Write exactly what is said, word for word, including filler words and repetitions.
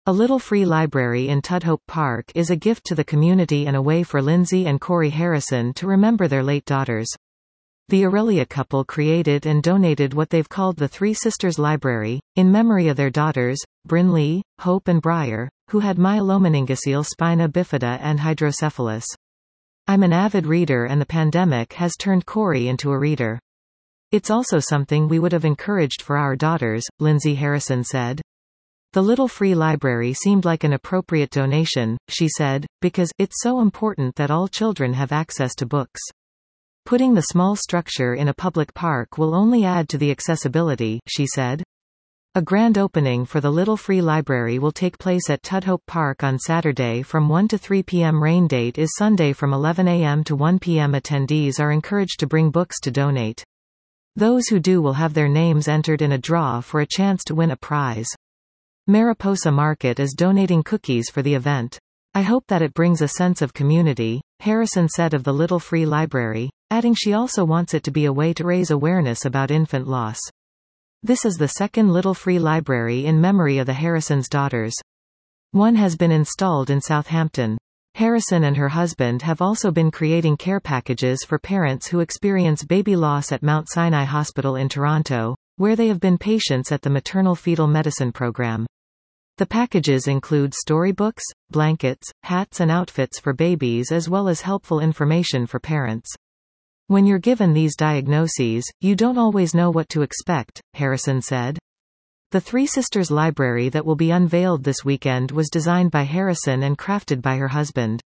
A little free library in Tudhope Park is a gift to the community and a way for Lindsay and Corey Harrison to remember their late daughters. The Aurelia couple created and donated what they've called the Three Sisters Library, in memory of their daughters, Bryn Lee, Hope and Briar, who had myelomeningocele spina bifida and hydrocephalus. I'm an avid reader and the pandemic has turned Corey into a reader. It's also something we would have encouraged for our daughters, Lindsay Harrison said. The little free library seemed like an appropriate donation, she said, because it's so important that all children have access to books. Putting the small structure in a public park will only add to the accessibility, she said. A grand opening for the Little Free Library will take place at Tudhope Park on Saturday from one to three p m Rain date is Sunday from eleven a m to one p m Attendees are encouraged to bring books to donate. Those who do will have their names entered in a draw for a chance to win a prize. Mariposa Market is donating cookies for the event. I hope that it brings a sense of community, Harrison said of the Little Free Library, adding she also wants it to be a way to raise awareness about infant loss. This is the second Little Free Library in memory of the Harrisons' daughters. One has been installed in Southampton. Harrison and her husband have also been creating care packages for parents who experience baby loss at Mount Sinai Hospital in Toronto, where they have been patients at the maternal fetal medicine program. The packages include storybooks, blankets, hats and outfits for babies as well as helpful information for parents. When you're given these diagnoses, you don't always know what to expect, Harrison said. The Three Sisters Library that will be unveiled this weekend was designed by Harrison and crafted by her husband.